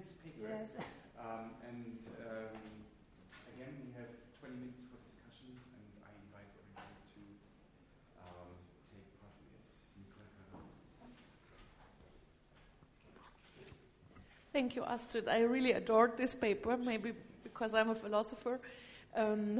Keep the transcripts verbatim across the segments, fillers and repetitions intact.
intense paper. Yes. Um, and um, again, we have twenty minutes for discussion, and I invite everybody to um, take part in this. Nicole Carrel. Thank you, Astrid. I really adored this paper, maybe because I'm a philosopher. Um,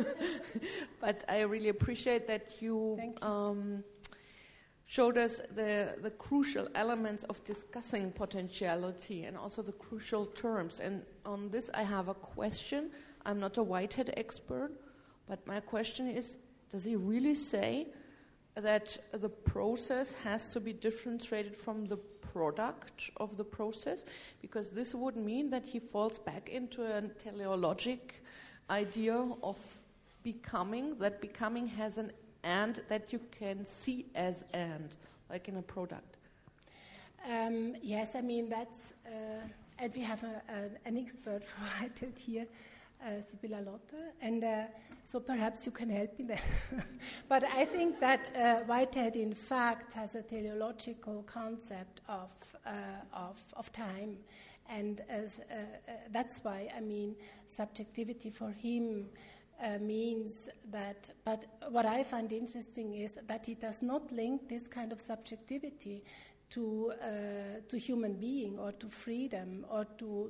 but I really appreciate that you, you. Um, showed us the, the crucial elements of discussing potentiality and also the crucial terms. And on this I have a question. I'm not a Whitehead expert, but my question is, does he really say that the process has to be differentiated from the product of the process? Because this would mean that he falls back into a teleologic idea of becoming, that becoming has an and that you can see as and, like in a product. Um, yes, I mean, that's, uh, and we have a, a, an expert provided here, uh, Sibylla Lotte, and uh, so perhaps you can help me there. But I think that uh, Whitehead, in fact, has a teleological concept of, uh, of, of time, and as, uh, uh, that's why, I mean, subjectivity for him Uh, means that, but what I find interesting is that he does not link this kind of subjectivity to uh, to human being or to freedom or to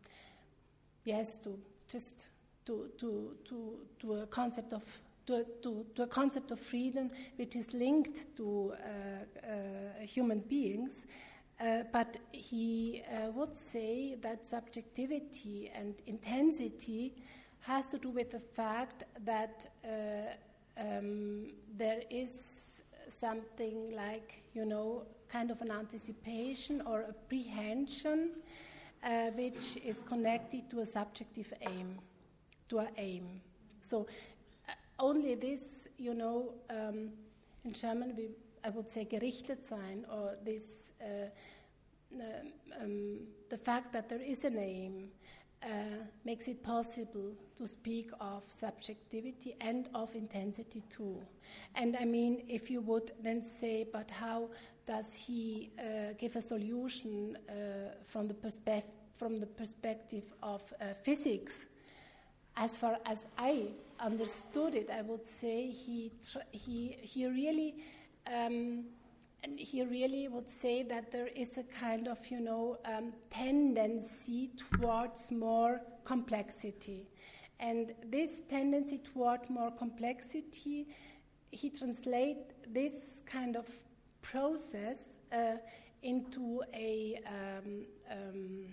yes to just to to to to a concept of to a, to, to a concept of freedom which is linked to uh, uh, human beings. Uh, but he uh, would say that subjectivity and intensity has to do with the fact that uh, um, there is something like, you know, kind of an anticipation or apprehension uh, which is connected to a subjective aim, to an aim. So uh, only this, you know, um, in German we, I would say gerichtet sein, or this, uh, uh, um, the fact that there is an aim, Uh, makes it possible to speak of subjectivity and of intensity too. And I mean, if you would then say, but how does he uh, give a solution uh, from the perspe- from the perspective of uh, physics? As far as I understood it, I would say he tr- he he really. Um, And he really would say that there is a kind of, you know, um, tendency towards more complexity. And this tendency toward more complexity, he translates this kind of process uh, into a um, um,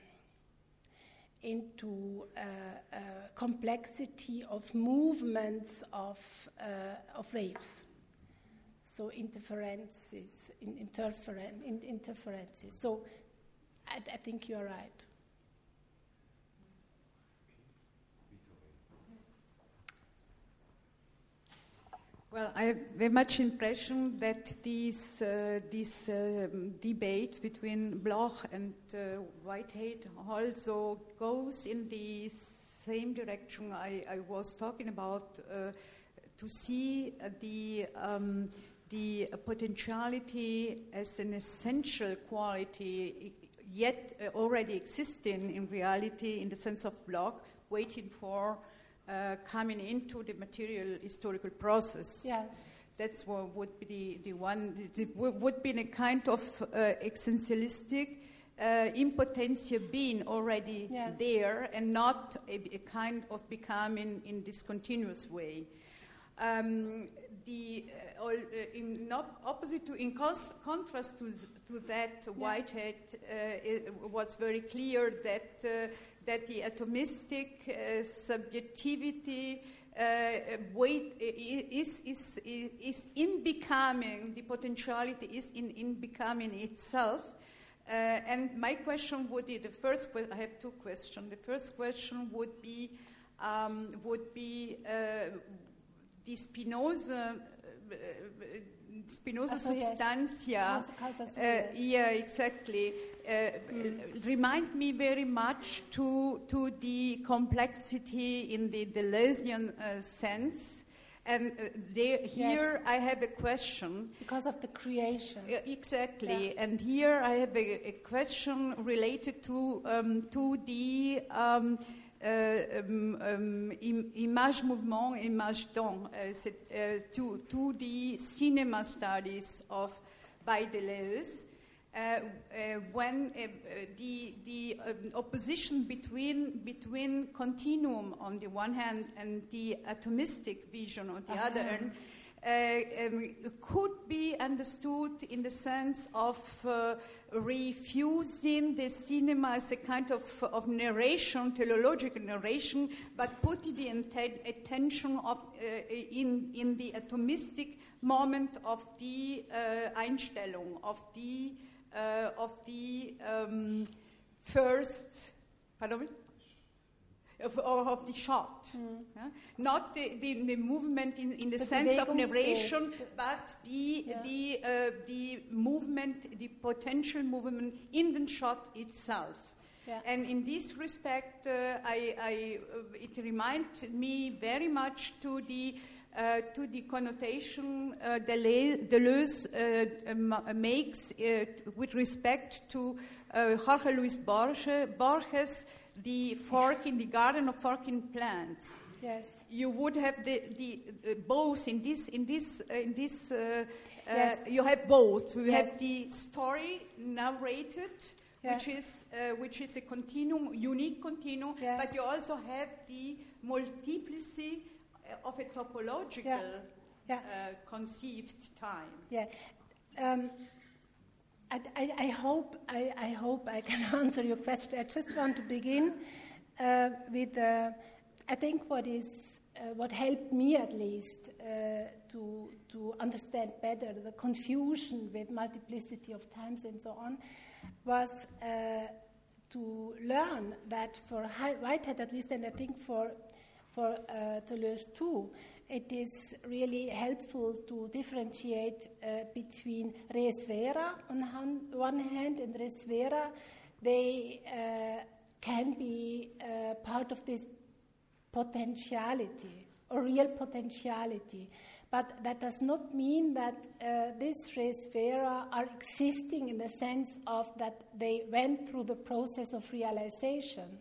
into uh, uh, complexity of movements of uh, of waves. So interferences, in, interferen, in, interferences. So I, I think you're right. Well, I have very much impression that this uh, this um, debate between Bloch and uh, Whitehead also goes in the same direction I, I was talking about, uh, to see uh, the um, the potentiality as an essential quality, yet uh, already existing in reality in the sense of Bloch, waiting for uh, coming into the material historical process. Yeah. That's what would be the, the one, it would be a kind of uh, existentialistic uh, impotentia being already yeah. there and not a, a kind of becoming in this continuous way. Um, the uh, all, uh, in op- opposite to in cons- contrast to to that, Whitehead uh, was very clear that uh, that the atomistic uh, subjectivity uh, wait is is is in becoming, the potentiality is in in becoming itself. Uh, and my question would be the first. Que- I have two questions. The first question would be um, would be. Uh, The Spinoza, uh, Spinoza so substantia, yes. uh, yeah, exactly. Uh, mm. Remind me very much to to the complexity in the Deleuzian uh, sense, And uh, there, here I have a question. Because of the creation. Uh, exactly. Yeah. And here I have a, a question related to, um, to the um, uh, um, um, im- image mouvement, image temps, uh, c'est- uh, to, to the cinema studies of by Deleuze. Uh, uh, when uh, uh, the, the um, opposition between, between continuum on the one hand and the atomistic vision on the Uh-huh. other hand uh, um, could be understood in the sense of uh, refusing the cinema as a kind of, of narration, teleological narration, but putting the atten- attention of, uh, in, in the atomistic moment of the uh, Einstellung, of the Uh, of the um, first, pardon me? Of, of the shot. Mm. Yeah? Not the, the, the movement in, in the The sense of Bewegungsbild. narration, but the, Yeah. the, uh, the movement, the potential movement in the shot itself. Yeah. And in this respect, uh, I, I, uh, it reminds me very much to the Uh, to the connotation uh, Dele- Deleuze uh, um, makes uh, with respect to uh, Jorge Luis Borges, Borges, the fork in the garden of forking plants. Yes. You would have the, the uh, both in this in this uh, in this. Uh, Yes. uh, you have both. You Yes. have the story narrated, Yeah. which is uh, which is a continuum, unique continuum, Yeah. but you also have the multiplicity of a topological Yeah. Yeah. Uh, conceived time. Yeah. Um, I, I, I hope I, I hope I can answer your question. I just want to begin uh, with uh, I think what is uh, what helped me at least uh, to to understand better the confusion with multiplicity of times and so on was uh, to learn that for Whitehead at least, and I think for for uh, Deleuze too, it is really helpful to differentiate uh, between res vera on han- one hand and res vera. They uh, can be uh, part of this potentiality, or real potentiality. But that does not mean that uh, these res vera are existing in the sense of that they went through the process of realization.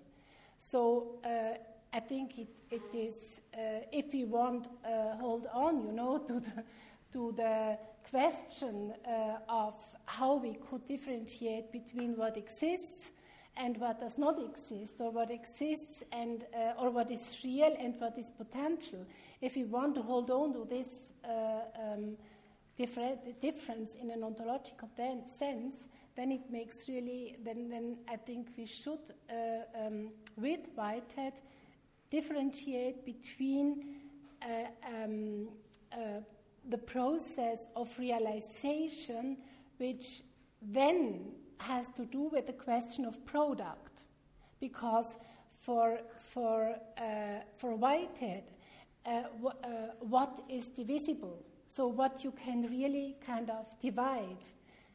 So uh, I think it, it is, uh, if we want uh, hold on, you know, to the, to the question uh, of how we could differentiate between what exists and what does not exist, or what exists and uh, or what is real and what is potential. If we want to hold on to this uh, um, different difference in an ontological ten- sense, then it makes really, then, then I think we should, uh, um, with Whitehead, differentiate between uh, um, uh, the process of realization, which then has to do with the question of product, because for for uh, for Whitehead, uh, w- uh, what is divisible, so what you can really kind of divide,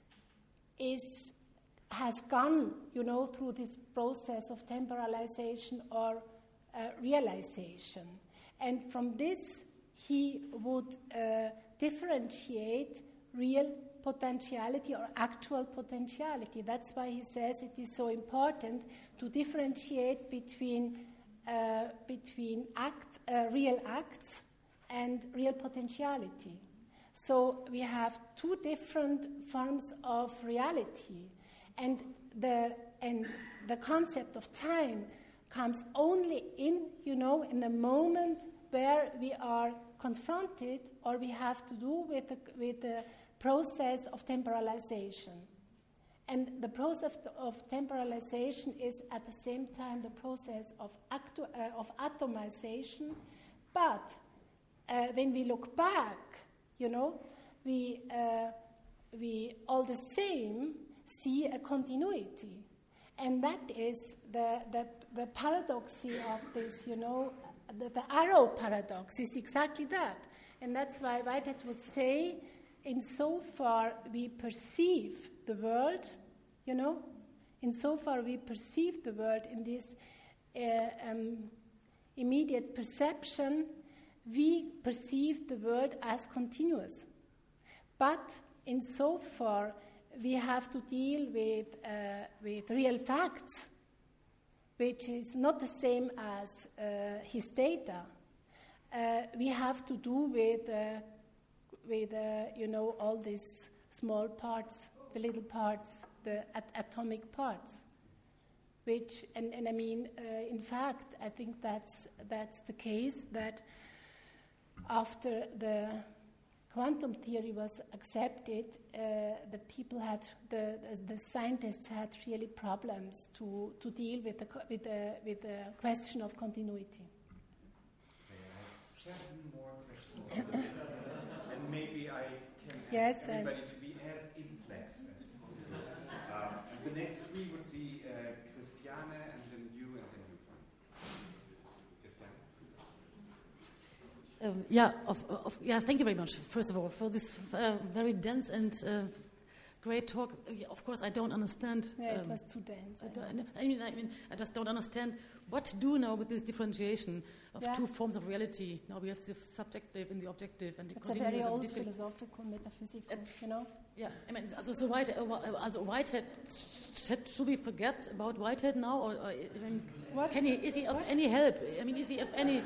is has gone, you know, through this process of temporalization or uh, realization, and from this he would uh, differentiate real potentiality or actual potentiality. That's why he says it is so important to differentiate between uh, between act, uh, real acts and real potentiality. So we have two different forms of reality, and the and the concept of time comes only in, you know, in the moment where we are confronted or we have to do with the, with the process of temporalization. And the process of temporalization is at the same time the process of, actu- uh, of atomization. But uh, when we look back, you know, we, uh, we all the same see a continuity. And that is the, the, the paradoxy of this, you know, the, the arrow paradox is exactly that. And that's why Whitehead would say, insofar we perceive the world, you know, insofar we perceive the world in this uh, um, immediate perception, we perceive the world as continuous. But insofar we have to deal with, uh, with real facts, which is not the same as uh, his data. Uh, we have to do with, uh, with uh, you know, all these small parts, the little parts, the at- atomic parts. Which, and, and I mean, uh, in fact, I think that's that's the case, that after the quantum theory was accepted, uh, the people had, the, the the scientists had really problems to, to deal with the co- with the with the question of continuity. Okay, I have seven more questions on the list, and maybe I can ask Yes, everybody to be as implex as possible. Um, and the next three would be uh, Christiane, and then you, and then you. Christiane. Um, yeah, of, of, yeah, thank you very much, first of all, for this uh, very dense and uh, great talk. Uh, yeah, of course, I don't understand. Yeah, it um, was too dense. I, don't, I, mean, I mean, I just don't understand what to do now with this differentiation of Yeah. two forms of reality. Now we have the subjective and the objective, and the It's a very continuous and old different- philosophical, metaphysical, Uh, you know? Yeah, I mean, also, so White, uh, also Whitehead, should, should we forget about Whitehead now, or, or I mean, What? can he? Is he of What? any help? I mean, is he of any?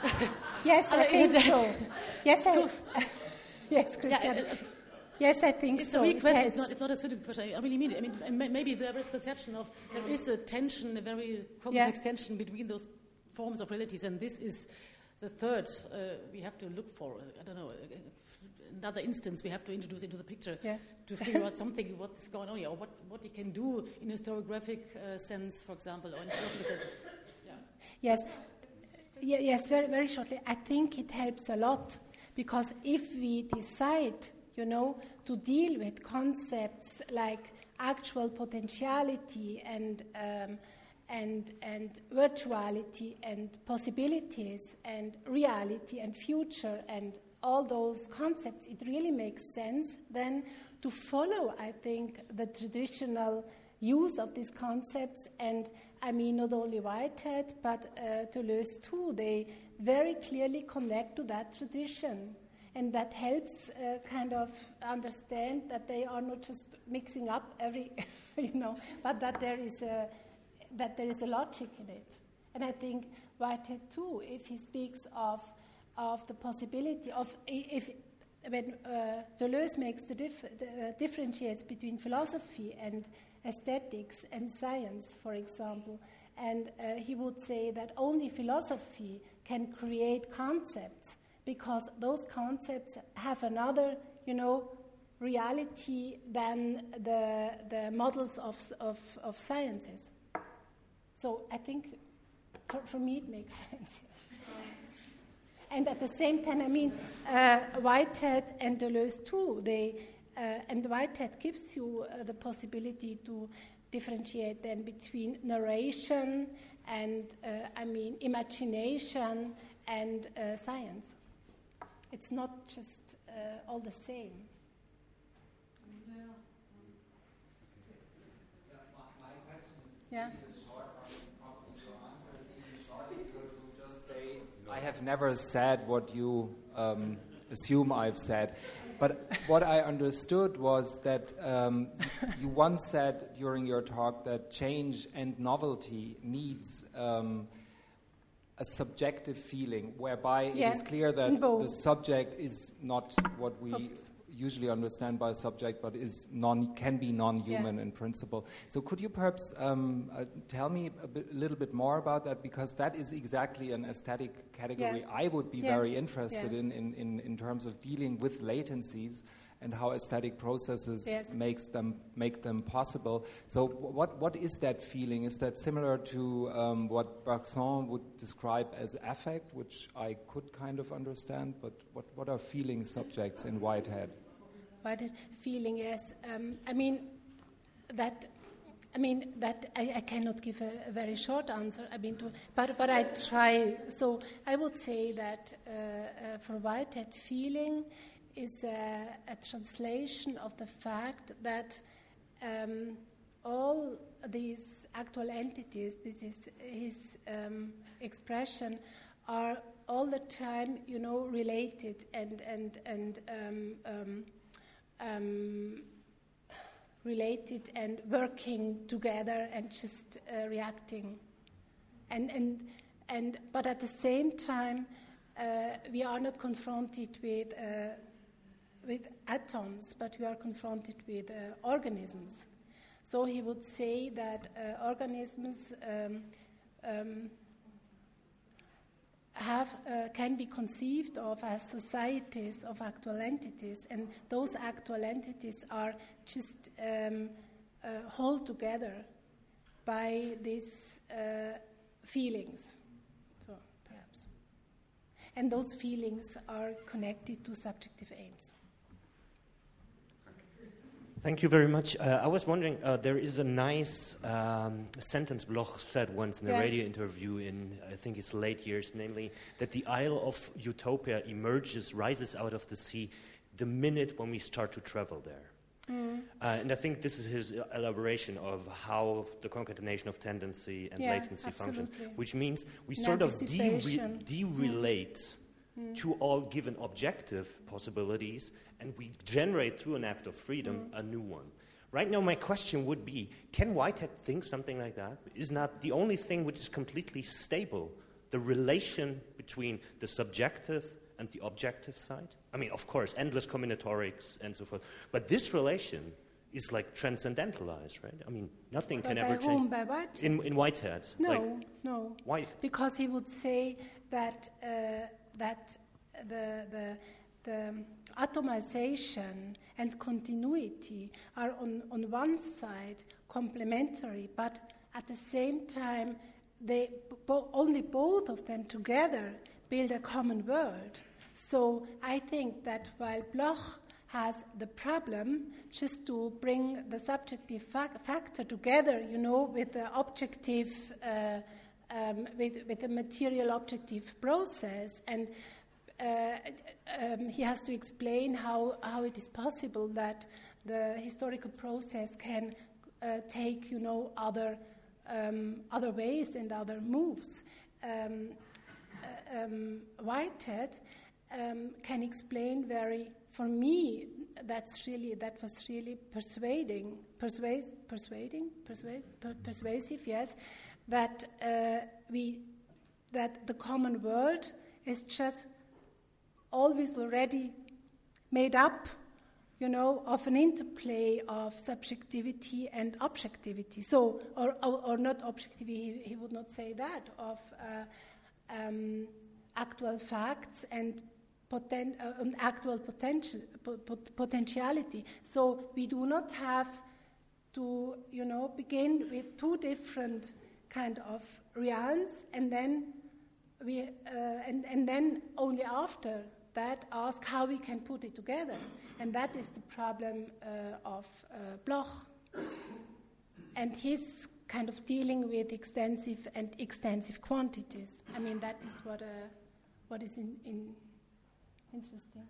Yes, I Uh, think that- so. Yes, I. yes, Christian. Yeah, uh, yes, I think It's so. a real It question. has- It's not, it's not a silly question. I really mean it. I mean, m- m- maybe there is conception of there is a tension, a very complex Yeah. tension between those forms of realities, and this is the third uh, we have to look for. I don't know. uh, Another instance we have to introduce into the picture Yeah. to figure out something what's going on here, or what, what we can do in historiographic uh, sense, for example, or in historical sense. Yeah. Yes, Ye- yes, very, very shortly. I think it helps a lot, because if we decide, you know, to deal with concepts like actual potentiality and um, and and virtuality and possibilities and reality and future and all those concepts, it really makes sense then to follow, I think, the traditional use of these concepts. And I mean, not only Whitehead, but uh, Deleuze too, they very clearly connect to that tradition. And that helps uh, kind of understand that they are not just mixing up every, you know, but that there is a, that there is a logic in it. And I think Whitehead too, if he speaks of of the possibility of, if when uh, Deleuze makes the, dif- the uh, differentiates between philosophy and aesthetics and science, for example, and uh, he would say that only philosophy can create concepts, because those concepts have another, you know, reality than the the models of of, of sciences. So I think, for, for me, it makes sense. And at the same time, I mean, uh, Whitehead and Deleuze too, they, uh, and Whitehead gives you uh, the possibility to differentiate then between narration and, uh, I mean, imagination and uh, science. It's not just uh, all the same. Yeah. I have never said what you um, assume I've said, but what I understood was that um, you once said during your talk that change and novelty needs um, a subjective feeling, whereby Yeah, it is clear that both. the subject is not what we Oops. usually understand by a subject, but is non can be non-human Yeah. in principle. So could you perhaps um, uh, tell me a, bit, a little bit more about that, because that is exactly an aesthetic category Yeah. I would be Yeah. very interested Yeah. in, in, in in terms of dealing with latencies and how aesthetic processes Yes. makes them make them possible. So wh- what what is that feeling? Is that similar to um, what Bergson would describe as affect, which I could kind of understand, but what, what are feeling subjects in Whitehead? What the feeling is, um, I mean, that, I mean that I, I cannot give a, a very short answer. I mean, to, but but I try. So I would say that uh, uh, for Whitehead, feeling is a, a translation of the fact that um, all these actual entities, this is his um, expression, are all the time, you know, related and and and um, um, um, related and working together and just uh, reacting, and and and but at the same time, uh, we are not confronted with uh, with atoms, but we are confronted with uh, organisms. So he would say that uh, organisms um, um, have uh, can be conceived of as societies of actual entities, and those actual entities are just um, uh, held together by these uh, feelings. So perhaps, and those feelings are connected to subjective aims. Thank you very much. Uh, I was wondering, uh, there is a nice um, sentence Bloch said once in a yeah. radio interview in, I think, his late years, namely, that the Isle of Utopia emerges, rises out of the sea the minute when we start to travel there. Mm. Uh, and I think this is his elaboration of how the concatenation of tendency and yeah, latency absolutely. function, which means we sort of de- de-relate mm. to all given objective possibilities, and we generate through an act of freedom mm. a new one. Right now, my question would be, can Whitehead think something like that? Is not the only thing which is completely stable the relation between the subjective and the objective side? I mean, of course, endless combinatorics and so forth, but this relation is like transcendentalized, right? I mean, nothing but can by ever whom? change. By what? In, in Whitehead. No, like, no. Why? Because he would say that uh, that the the the atomization and continuity are on, on one side complementary, but at the same time, they bo- only both of them together build a common world. So I think that while Bloch has the problem just to bring the subjective fa- factor together, you know, with the objective, uh, um, with, with the material objective process, and uh, um, he has to explain how, how it is possible that the historical process can uh, take, you know, other um, other ways and other moves. Um, uh, um, Whitehead um, can explain very, for me, that's really that was really persuading, persuas- persuading, persuas- per- persuasive, yes, that uh, we that the common world is just always already made up, you know, of an interplay of subjectivity and objectivity. So, or, or, or not objectivity, he, he would not say that, of uh, um, actual facts and poten- uh, actual potential, pot- potentiality. So we do not have to, you know, begin with two different kind of realms, and then we, uh, and, and then only after that ask how we can put it together. And that is the problem uh, of uh, Bloch and his kind of dealing with extensive and extensive quantities. I mean, that is what uh, what is in, in interesting.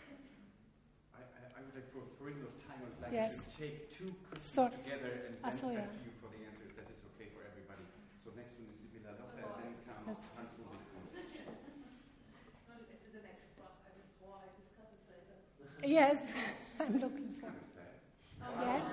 I, I, I would like, for, for reason of time, I would like yes. to take two questions so, together and then uh, so, yeah. ask you for the answer, if that is okay for everybody. So next one is Sibylla Lotte, and then comes Hans Ulrich. Yes, I'm looking for. Yes.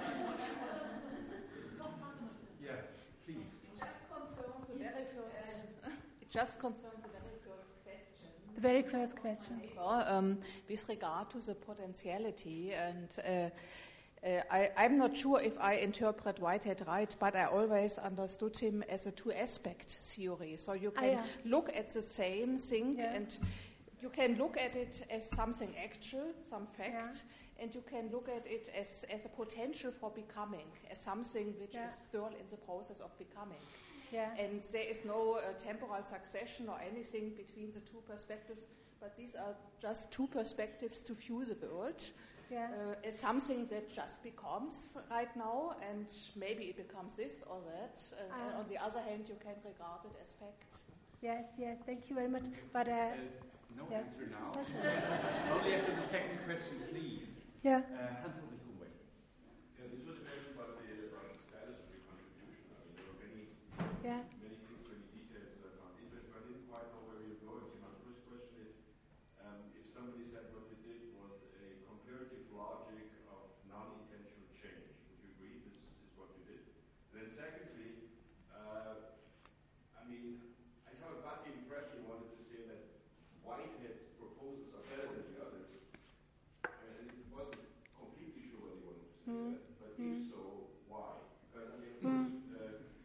Yeah, please. It just concerns the very first. It just concerns the very first question. The very first question. Um, with regard to the potentiality, and uh, uh, I, I'm not sure if I interpret Whitehead right, but I always understood him as a two-aspect theory. So you can ah, yeah. look at the same thing yeah. and. You can look at it as something actual, some fact, yeah. and you can look at it as, as a potential for becoming, as something which yeah. is still in the process of becoming. Yeah. And there is no uh, temporal succession or anything between the two perspectives, but these are just two perspectives to view the world yeah. uh, as something that just becomes right now, and maybe it becomes this or that. Uh, ah. And on the other hand, you can regard it as fact. Yes, yes, thank you very much. But uh, uh, no yes. answer now. That's right. Only after the second question, please. Yeah. Uh, Hans Ulrich Humbert. Yeah, this was a question about the, about the status of the contribution. I mean, there were many, yeah. many things, many details that I found interesting, but I didn't quite know where you're going. So my first then secondly, uh, I mean, I somehow got the impression you wanted to say that Whitehead's proposals are better than the others. And it wasn't completely sure what you wanted to say Mm. that, but Mm. if so, why? Because I mean, Mm. uh,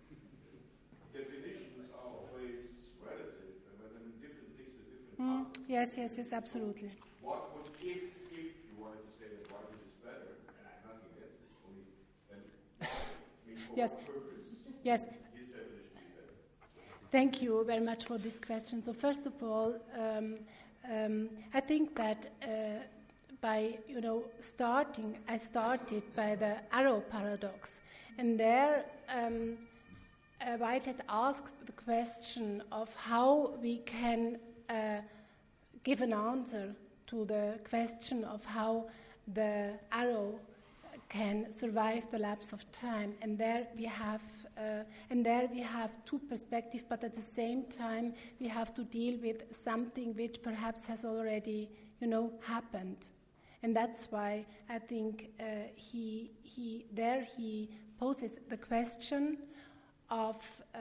definitions are always relative, and when I mean different things with different Mm. concepts. Yes, yes, yes, absolutely. What would, if, if you wanted to say that Whitehead is better, and I have nothing against it, only then, I mean, for Yes. what purpose Yes. his definition be better? Thank you very much for this question. So first of all, um, um, I think that uh, by you know starting, I started by the arrow paradox, and there um, uh, Whitehead asked the question of how we can uh, give an answer to the question of how the arrow can survive the lapse of time, and there we have uh, and there we have two perspectives, but at the same time we have to deal with something which perhaps has already, you know, happened, and that's why I think uh, he he there he poses the question of uh,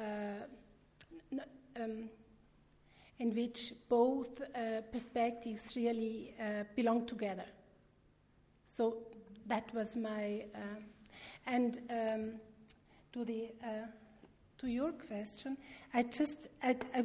n- um, in which both uh, perspectives really uh, belong together. So that was my uh, and um, to the uh, to your question, I just I, I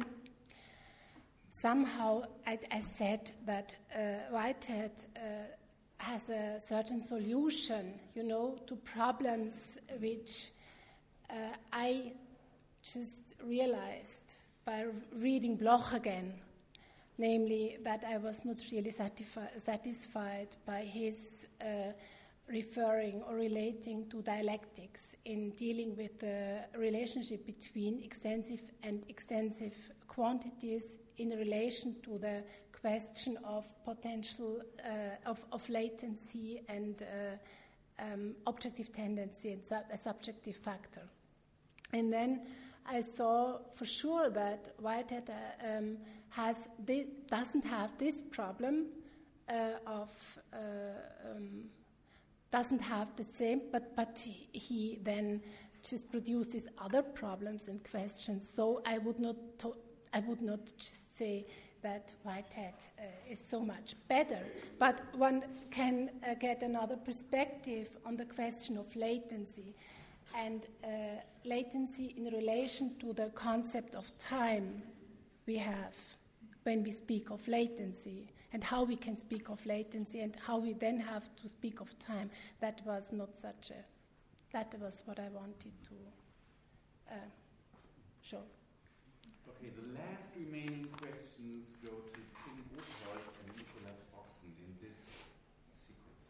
somehow I, I said that uh, Whitehead uh, has a certain solution, you know, to problems which uh, I just realized by reading Bloch again, namely that I was not really satisfi- satisfied by his uh, referring or relating to dialectics in dealing with the relationship between extensive and extensive quantities in relation to the question of potential uh, of, of latency and uh, um, objective tendency and su- a subjective factor. And then I saw for sure that Whitehead uh, um, has thi- doesn't have this problem uh, of uh, um, doesn't have the same, but but he, he then just produces other problems and questions. So I would not to- I would not just say that Whitehead uh, is so much better, but one can uh, get another perspective on the question of latency. And uh, latency in relation to the concept of time we have when we speak of latency, and how we can speak of latency, and how we then have to speak of time. That was not such a, that was what I wanted to uh, show. Okay, the last remaining questions go to Tim Buchholz and Nicholas Oxen in this sequence.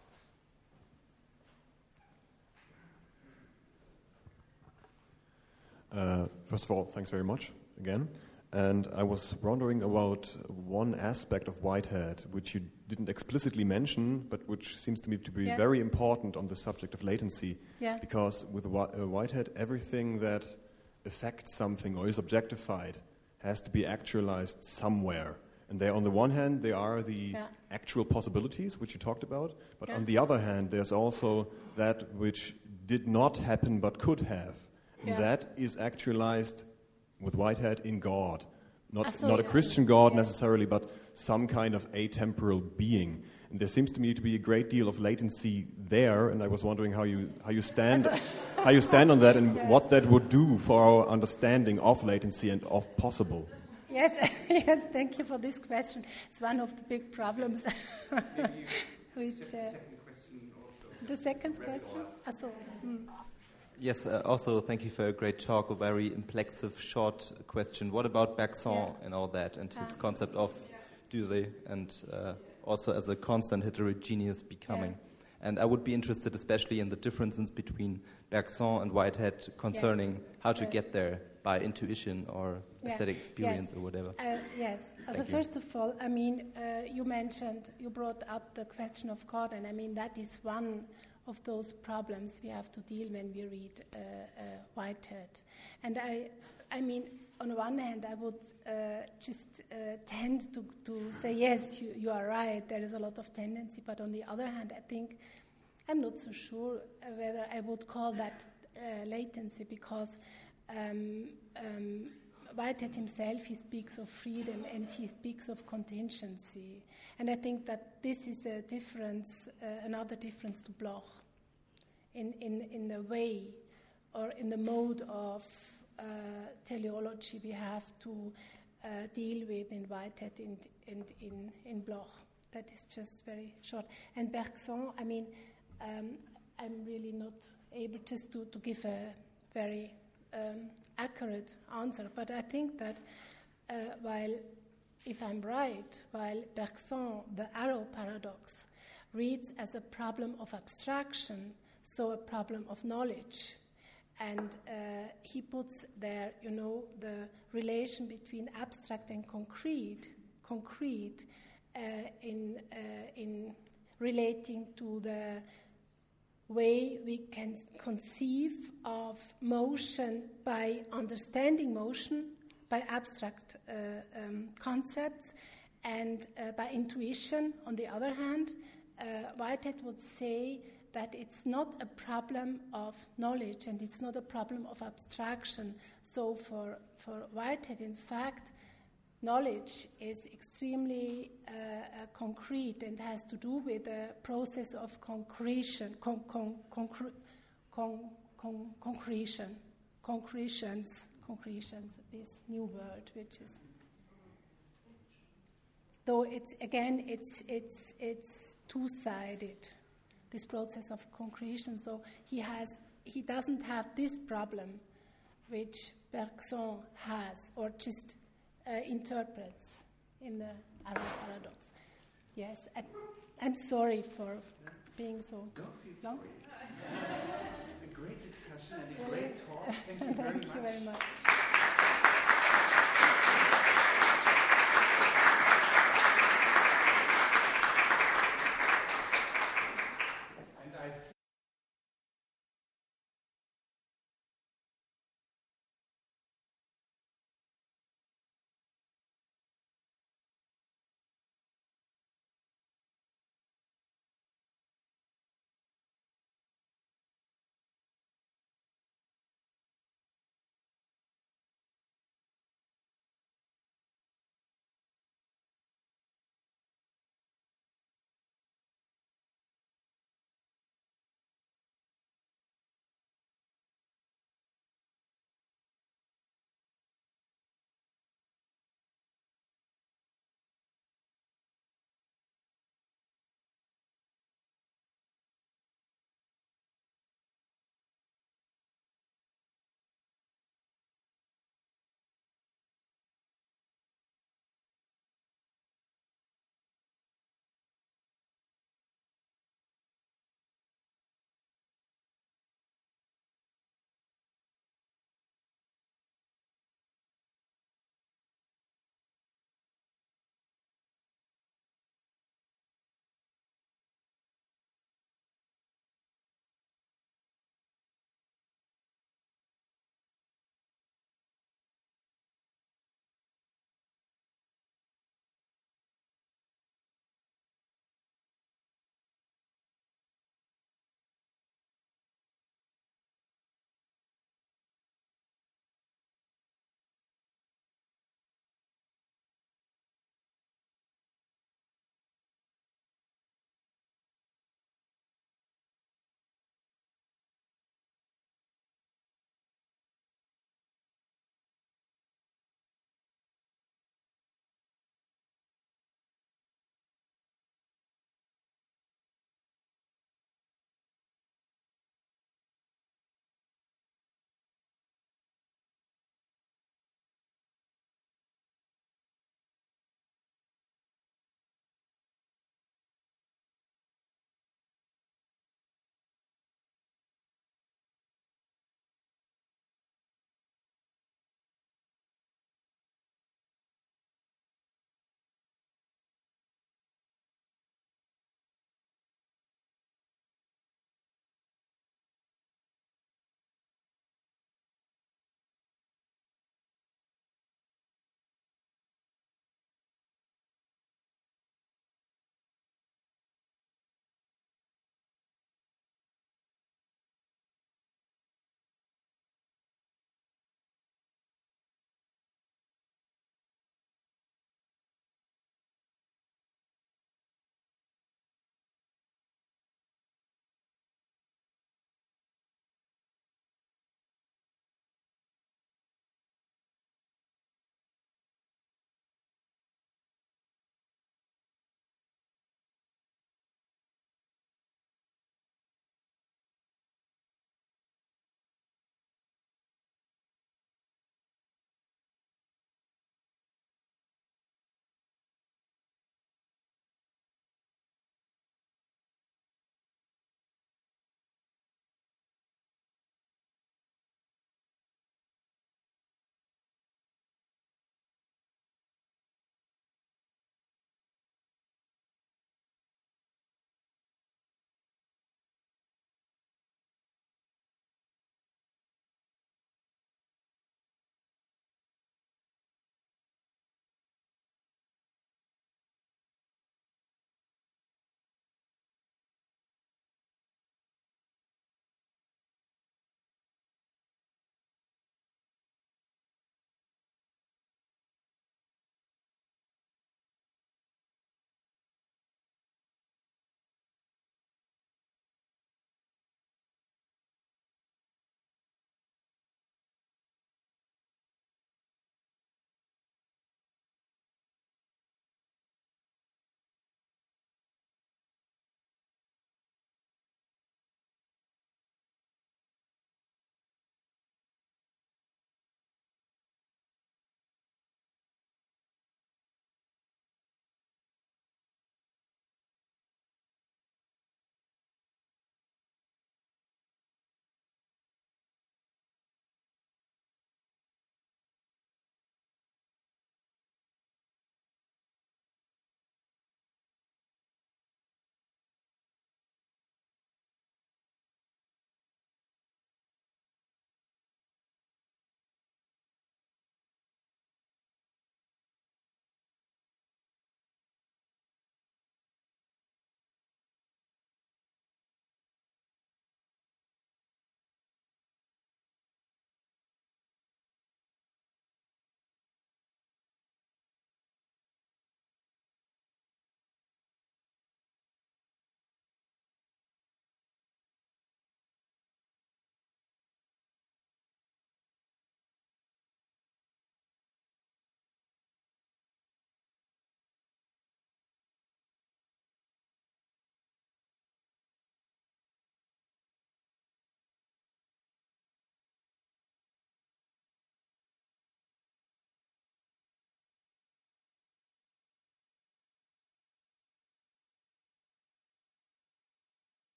Uh, first of all, thanks very much again. And I was wondering about one aspect of Whitehead, which you didn't explicitly mention, but which seems to me to be Yeah. very important on the subject of latency. Yeah. Because with Whi- uh, Whitehead, everything that affects something or is objectified has to be actualized somewhere. And they, on the one hand, there are the Yeah. actual possibilities, which you talked about, but Yeah. on the other hand, there's also that which did not happen but could have. And Yeah. that is actualized with Whitehead in God. Not, Ah, so not a yeah. Christian God Yes. necessarily, but some kind of atemporal being. And there seems to me to be a great deal of latency there, and I was wondering how you, how you, stand, how you stand on that and Yes. what that would do for our understanding of latency and of possible. Yes, yes, thank you for this question. It's one of the big problems. Maybe you Which, se- uh, second question also. the second question? Ah, so, hmm. Yes, uh, also thank you for a great talk, a very implexive, short question. What about Bergson Yeah. and all that, and his Ah. concept of Dürre, and uh, also as a constant heterogeneous becoming? Yeah. And I would be interested especially in the differences between Bergson and Whitehead concerning Yes. how to Uh, get there by intuition or Yeah. aesthetic experience Yes. or whatever. Uh, yes. So Thank you. first of all, I mean, uh, you mentioned, you brought up the question of God, and I mean that is one of those problems we have to deal when we read uh, uh, Whitehead. And I, I mean, on one hand, I would uh, just uh, tend to, to say, yes, you, you are right, there is a lot of tendency, but on the other hand, I think I'm not so sure whether I would call that uh, latency, because um, um, Whitehead himself, he speaks of freedom and he speaks of contingency. And I think that this is a difference, uh, another difference to Bloch in, in, in the way or in the mode of uh, teleology we have to uh, deal with in Whitehead and, and in, in Bloch. That is just very short. And Bergson, I mean, um, I'm really not able just to, to give a very um, accurate answer, but I think that uh, while, if I'm right, while Bergson, the arrow paradox, reads as a problem of abstraction, so a problem of knowledge, and uh, he puts there, you know, the relation between abstract and concrete, concrete uh, in uh, in relating to the way we can conceive of motion by understanding motion, by abstract uh, um, concepts, and uh, by intuition, on the other hand. uh, Whitehead would say that it's not a problem of knowledge and it's not a problem of abstraction. So for, for Whitehead, in fact, knowledge is extremely uh, uh, concrete and has to do with the process of concretion, con- con- concre- con- con- concretion, concretions, concretions, this new word, which is, though it's again it's it's it's two-sided, this process of concretion. So he has he doesn't have this problem, which Bergson has, or just uh, interprets in the arrow paradox. Yes, I, I'm sorry for being so long. A great discussion and a great talk. Thank you very Thank much. you very much.